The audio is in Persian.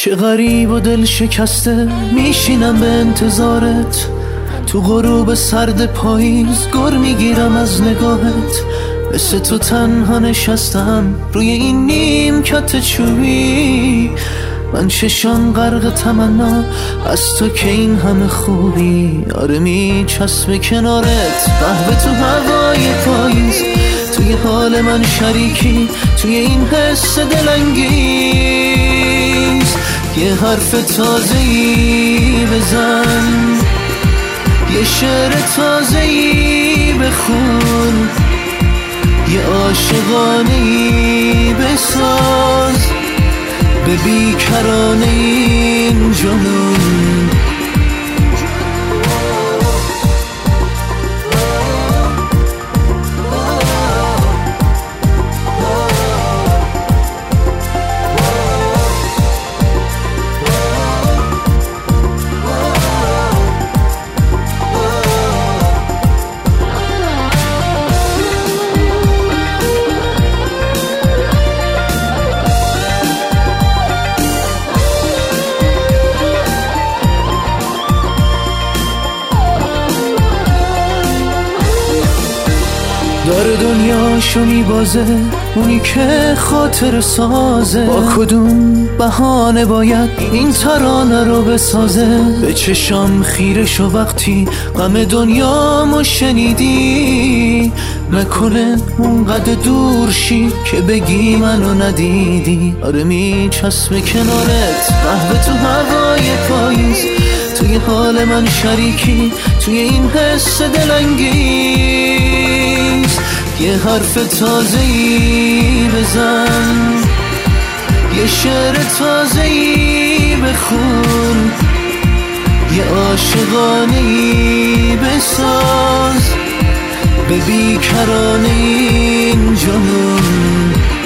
چه غریب و دل شکسته میشینم به انتظارت، تو غروب سرد پاییز گر میگیرم از نگاهت. مثل تو تنها نشستم روی این نیمکت چوبی، من چشام غرق تمنا از تو که این همه خوبی. آره میچسبه کنارت قهوه تو هوای پاییز، توی حال من شریکی توی این حس دلانگیز. یه حرف تازه‌ای بزن، یه شعر تازه‌ای بخون، یه عاشقانه‌ای بساز به بیکرانه این جنون. داره دنیاشو میبازه اونی که خاطر سازه، با کدوم بهانه باید این ترانه رو بسازه. به چشام خیره شو وقتی غم دنیامو شنیدی، نکنه اونقدر دور شی که بگی منو ندیدی. آره میچسبه کنارت قهوه تو هوای پاییز، توی حال من شریکی توی این حس دلانگیز. یه حرف تازه‌ای بزن، یه شعر تازه‌ای بخون، یه عاشقانه‌ای بساز به بیکرانه این جنون.